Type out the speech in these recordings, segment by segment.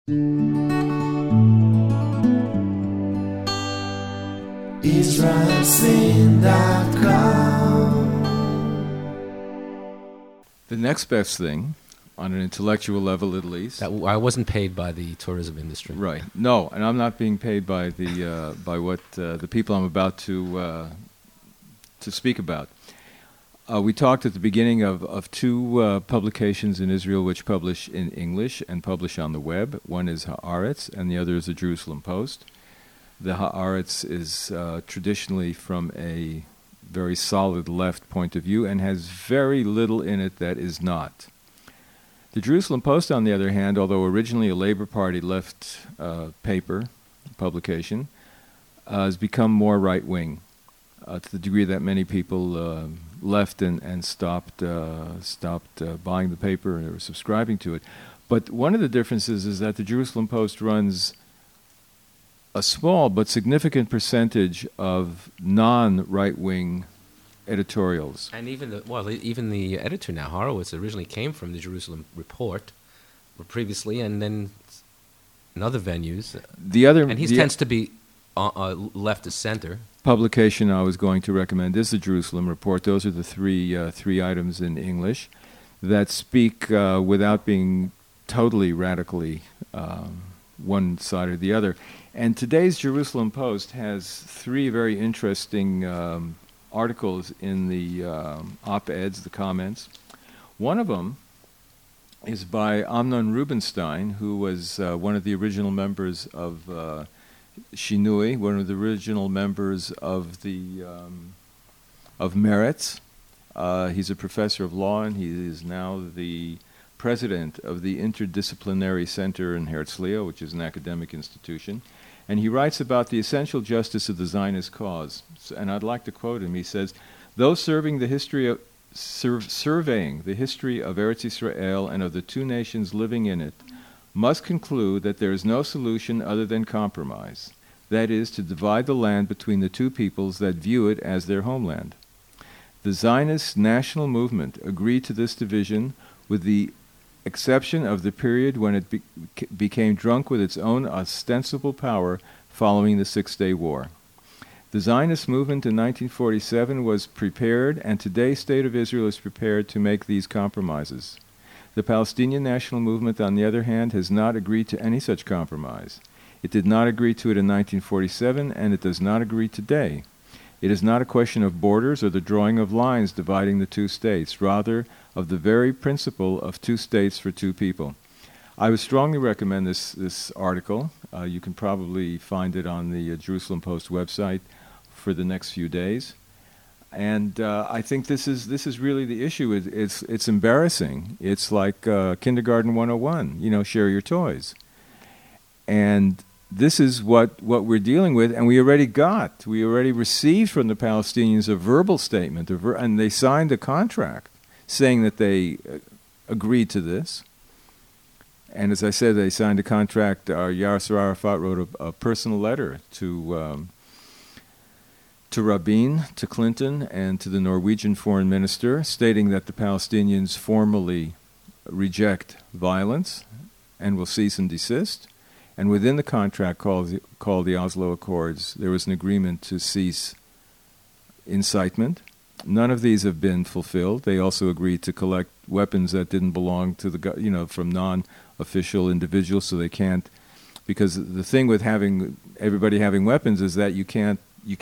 The next best thing, on an intellectual level at least... That I wasn't paid by the tourism industry. Right. No, and I'm not being paid by the the people I'm about to speak about. We talked at the beginning of two publications in Israel which publish in English and publish on the web. One is Haaretz, and the other is the Jerusalem Post. The Haaretz is traditionally from a very solid left point of view and has very little in it that is not. The Jerusalem Post, on the other hand, although originally a Labor Party left publication, has become more right-wing to the degree that many people left and stopped buying the paper or subscribing to it. But one of the differences is that the Jerusalem Post runs a small but significant percentage of non-right-wing editorials. And even the editor now, Horowitz, originally came from the Jerusalem Report previously, and then in other venues. And he tends to be left of center. Publication I was going to recommend is the Jerusalem Report. Those are the three items in English that speak without being totally radically one side or the other. And today's Jerusalem Post has three very interesting articles in the op-eds, the comments. One of them is by Amnon Rubinstein, who was one of the original members of Shinui, one of the original members of Meretz. He's a professor of law, and he is now the president of the Interdisciplinary Center in Herzliya, which is an academic institution. And he writes about the essential justice of the Zionist cause. And I'd like to quote him. He says, "Those surveying the history of Eretz Yisrael and of the two nations living in it must conclude that there is no solution other than compromise, that is, to divide the land between the two peoples that view it as their homeland. The Zionist national movement agreed to this division with the exception of the period when it became drunk with its own ostensible power following the Six-Day War. The Zionist movement in 1947 was prepared, and today's State of Israel is prepared to make these compromises. The Palestinian national movement, on the other hand, has not agreed to any such compromise. It did not agree to it in 1947, and it does not agree today. It is not a question of borders or the drawing of lines dividing the two states, rather of the very principle of two states for two people." I would strongly recommend this article. You can probably find it on the Jerusalem Post website for the next few days. And I think this is really the issue. It's embarrassing. It's like Kindergarten 101, share your toys. And this is what we're dealing with, and we already received from the Palestinians a verbal statement, and they signed a contract saying that they agreed to this. And as I said, they signed a contract. Yasser Arafat wrote a personal letter to Rabin, to Clinton, and to the Norwegian foreign minister, stating that the Palestinians formally reject violence and will cease and desist. And within the contract called the Oslo Accords, there was an agreement to cease incitement. None of these have been fulfilled. They also agreed to collect weapons that didn't belong to from non-official individuals, so they can't. Because the thing with everybody having weapons is that you can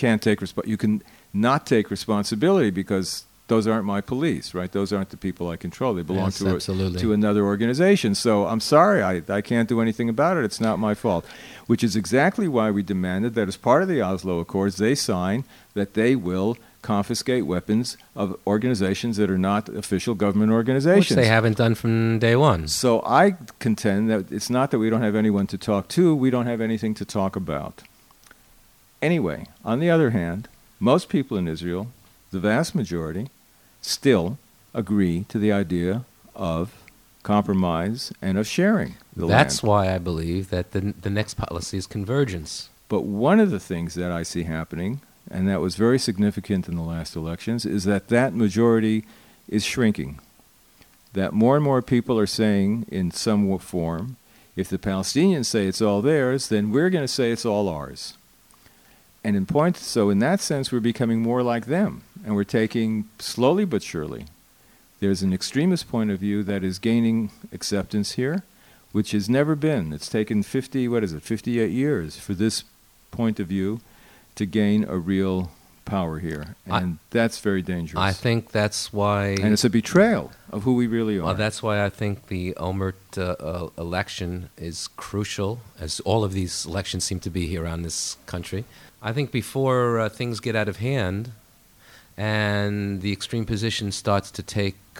not take responsibility because those aren't my police, right? Those aren't the people I control. They belong to another organization. So I'm sorry, I can't do anything about it. It's not my fault. Which is exactly why we demanded that as part of the Oslo Accords, they sign that they will confiscate weapons of organizations that are not official government organizations. Which they haven't done from day one. So I contend that it's not that we don't have anyone to talk to, we don't have anything to talk about. Anyway, on the other hand, most people in Israel, the vast majority, still agree to the idea of compromise and of sharing the land. That's why I believe that the next policy is convergence. But one of the things that I see happening, and that was very significant in the last elections, is that majority is shrinking. That more and more people are saying in some form, If the Palestinians say it's all theirs, then we're going to say it's all ours. And so in that sense, we're becoming more like them. And we're taking, slowly but surely, there's an extremist point of view that is gaining acceptance here, which has never been. It's taken 58 years for this point of view to gain a real power here. And that's very dangerous. I think that's why... And it's a betrayal of who we really are. Well, that's why I think the Olmert election is crucial, as all of these elections seem to be here around this country. I think before things get out of hand and the extreme position starts to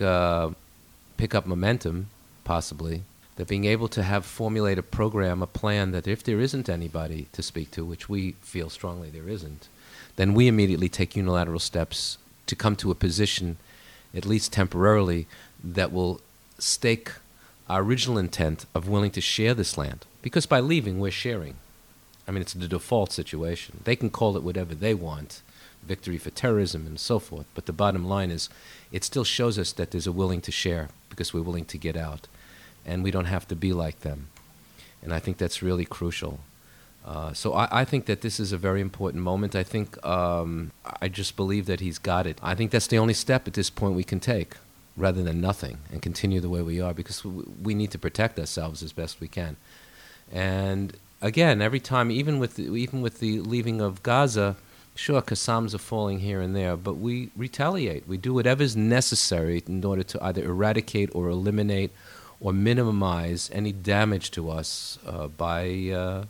pick up momentum, possibly, that being able to formulate a program, a plan, that if there isn't anybody to speak to, which we feel strongly there isn't, then we immediately take unilateral steps to come to a position, at least temporarily, that will stake our original intent of willing to share this land. Because by leaving, we're sharing. I mean, it's the default situation. They can call it whatever they want, victory for terrorism and so forth, but the bottom line is it still shows us that there's a willing to share because we're willing to get out. And we don't have to be like them. And I think that's really crucial. So I think that this is a very important moment. I think I just believe that he's got it. I think that's the only step at this point we can take, rather than nothing, and continue the way we are, because we need to protect ourselves as best we can. And again, every time, even with the leaving of Gaza, sure, Qassams are falling here and there, but we retaliate. We do whatever's necessary in order to either eradicate or eliminate or minimize any damage to us by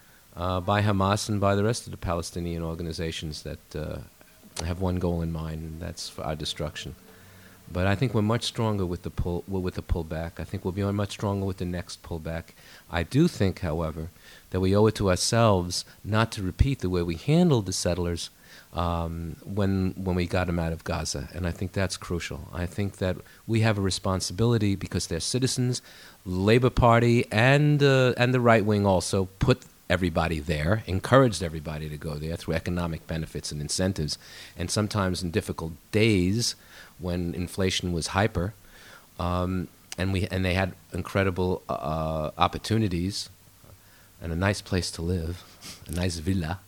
Hamas and by the rest of the Palestinian organizations that have one goal in mind, and that's for our destruction. But I think we're much stronger with the pullback. I think we'll be much stronger with the next pullback. I do think, however, that we owe it to ourselves not to repeat the way we handled the settlers when we got them out of Gaza, and I think that's crucial. I think that we have a responsibility because they're citizens. Labor Party and the right wing also put everybody there, encouraged everybody to go there through economic benefits and incentives, and sometimes in difficult days when inflation was hyper, and they had incredible opportunities and a nice place to live, a nice villa.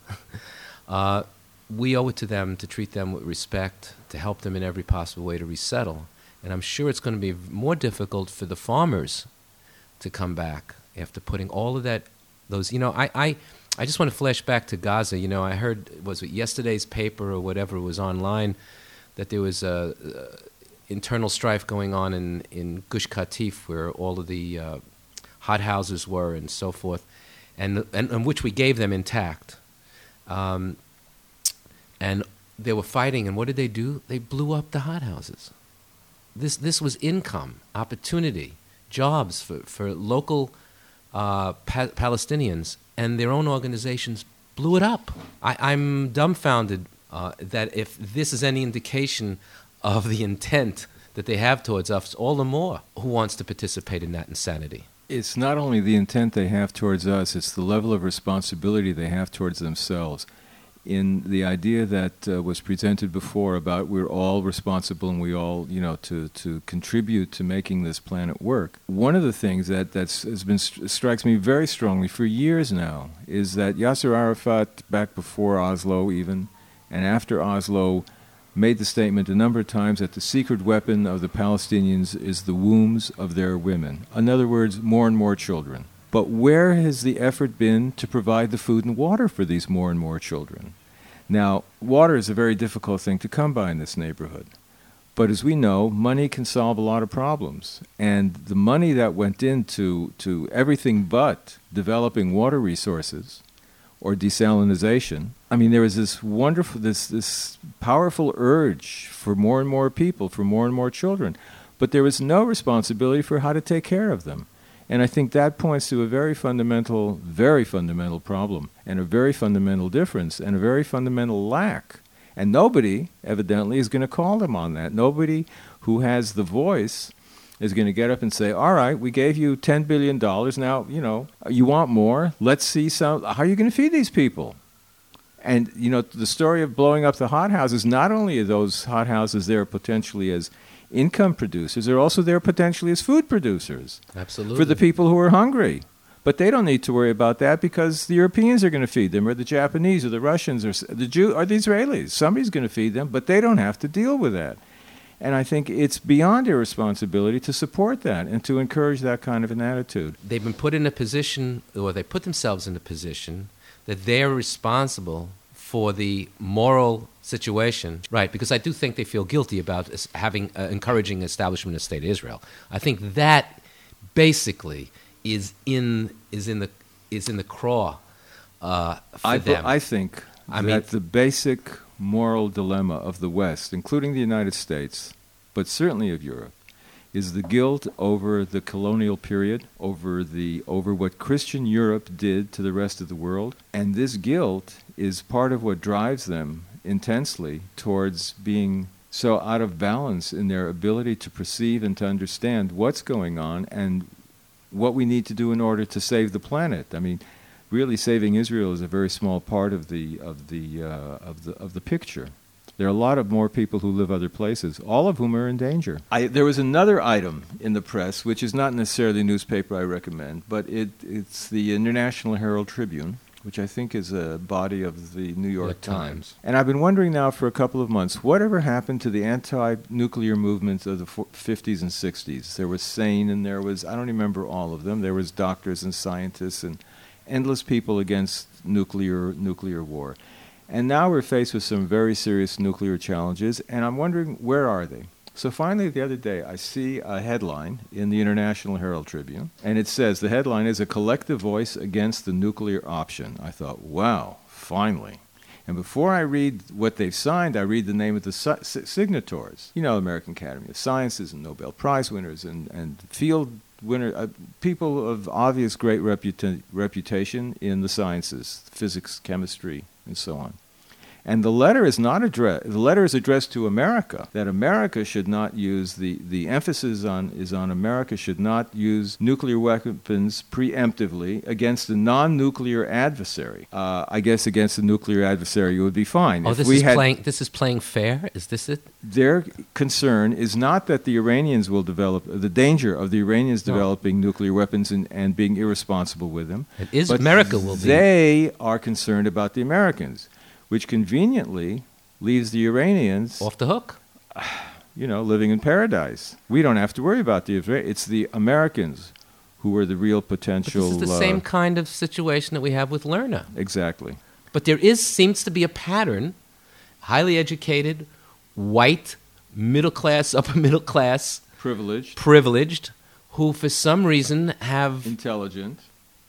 We owe it to them to treat them with respect, to help them in every possible way to resettle. And I'm sure it's going to be more difficult for the farmers to come back after putting all of that. I just want to flash back to Gaza. I heard, was it yesterday's paper or whatever was online, that there was internal strife going on in Gush Katif, where all of the hothouses were and so forth, and which we gave them intact. And they were fighting, and what did they do? They blew up the hothouses. This was income, opportunity, jobs for local Palestinians, and their own organizations blew it up. I'm dumbfounded that if this is any indication of the intent that they have towards us, all the more who wants to participate in that insanity. It's not only the intent they have towards us, it's the level of responsibility they have towards themselves. In the idea that was presented before about we're all responsible and we all, to contribute to making this planet work. One of the things strikes me very strongly for years now is that Yasser Arafat, back before Oslo even, and after Oslo, made the statement a number of times that the secret weapon of the Palestinians is the wombs of their women. In other words, more and more children. But where has the effort been to provide the food and water for these more and more children? Now, water is a very difficult thing to come by in this neighborhood. But as we know, money can solve a lot of problems. And the money that went into everything but developing water resources or desalinization, there was this wonderful, this powerful urge for more and more people, for more and more children. But there was no responsibility for how to take care of them. And I think that points to a very fundamental problem, and a very fundamental difference, and a very fundamental lack. And nobody, evidently, is going to call them on that. Nobody who has the voice is going to get up and say, all right, we gave you $10 billion. Now, you want more? Let's see how are you going to feed these people? And, the story of blowing up the hothouses, not only are those hothouses there potentially as income producers, they're also there potentially as food producers. Absolutely. For the people who are hungry. But they don't need to worry about that because the Europeans are going to feed them, or the Japanese, or the Russians, or the Jew, or the Israelis. Somebody's going to feed them, but they don't have to deal with that. And I think it's beyond irresponsibility to support that and to encourage that kind of an attitude. They've been put in a position, or they put themselves in a position, that they're responsible for the moral situation, right? Because I do think they feel guilty about having encouraging establishment of State of Israel. I think that basically is in the craw for them. I think that the basic moral dilemma of the West, including the United States, but certainly of Europe, is the guilt over the colonial period, over what Christian Europe did to the rest of the world. And this guilt is part of what drives them intensely towards being so out of balance in their ability to perceive and to understand what's going on and what we need to do in order to save the planet. I mean, really saving Israel is a very small part of the picture. There are a lot of more people who live other places, all of whom are in danger. There was another item in the press, which is not necessarily a newspaper I recommend, but it's the International Herald Tribune, which I think is a body of the New York Times. And I've been wondering now for a couple of months, whatever happened to the anti-nuclear movements of the 50s and 60s? There was SANE, and there was, I don't remember all of them, there was doctors and scientists and endless people against nuclear war. And now we're faced with some very serious nuclear challenges, and I'm wondering, where are they? So finally, the other day, I see a headline in the International Herald Tribune, and it says, the headline is, "A Collective Voice Against the Nuclear Option." I thought, wow, finally. And before I read what they've signed, I read the name of the signatories. You know, American Academy of Sciences and Nobel Prize winners and field winners, people of obvious great reputation in the sciences, physics, chemistry, and so on. And the letter is not addressed. The letter is addressed to America. That America should not use the emphasis is on America should not use nuclear weapons preemptively against a non-nuclear adversary. I guess against a nuclear adversary it would be fine. Oh, this is playing fair. Is this it? Their concern is not that the Iranians will develop the danger of the Iranians developing nuclear weapons and being irresponsible with them. It is America will be. They are concerned about the Americans, which conveniently leaves the Iranians off the hook. Living in paradise. We don't have to worry about it's the Americans who are the real potential. But this is the same kind of situation that we have with Lerna. Exactly. But there seems to be a pattern, highly educated, white, middle class, upper middle class, privileged, who for some reason have intelligent,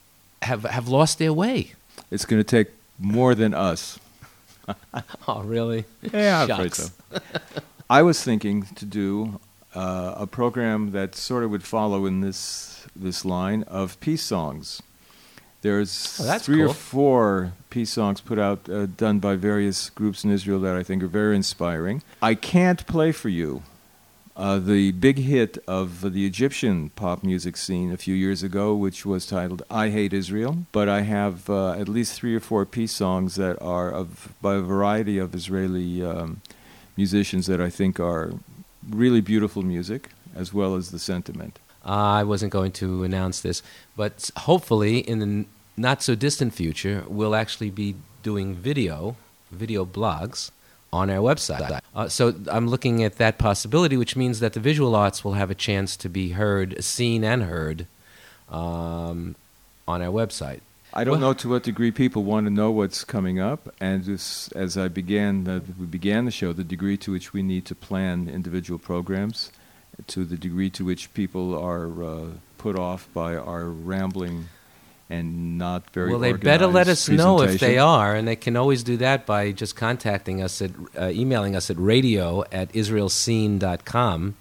have lost their way. It's going to take more than us. Oh, really? Yeah, I'm afraid so. I was thinking to do a program that sort of would follow in this line of peace songs. There's 3 or 4 peace songs put out, done by various groups in Israel that I think are very inspiring. I can't play for you the big hit of the Egyptian pop music scene a few years ago, which was titled "I Hate Israel," but I have at least 3 or 4 peace songs that are by a variety of Israeli musicians that I think are really beautiful music, as well as the sentiment. I wasn't going to announce this, but hopefully in the not-so-distant future, we'll actually be doing video blogs on our website. So I'm looking at that possibility, which means that the visual arts will have a chance to be seen and heard on our website. I don't know to what degree people want to know what's coming up, and as we began the show, the degree to which we need to plan individual programs, to the degree to which people are put off by our rambling and not very organized. Well, they better let us know if they are, and they can always do that by just contacting us emailing us at radio@israelscene.com,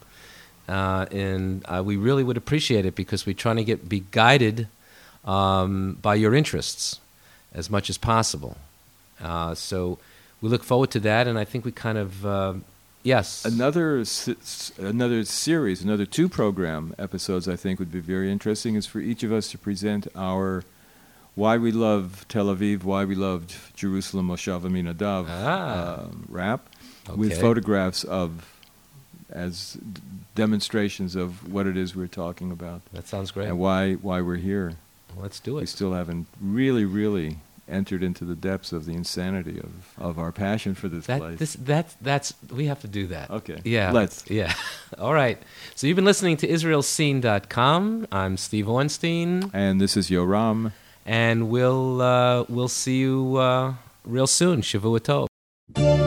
and we really would appreciate it because we're trying to be guided by your interests as much as possible. So we look forward to that, and I think we kind of yes. Another series, another 2 program episodes I think would be very interesting is for each of us to present our why we love Tel Aviv, why we loved Jerusalem, Moshav Aminadav rap, with photographs as demonstrations of what it is we're talking about. That sounds great. And why we're here. Let's do it. We still haven't really entered into the depths of the insanity of our passion for this place. We have to do that. Okay. Yeah. Let's. Yeah. All right. So you've been listening to IsraelScene.com. I'm Steve Ornstein. And this is Yoram. And we'll see you real soon. Shavua Tov.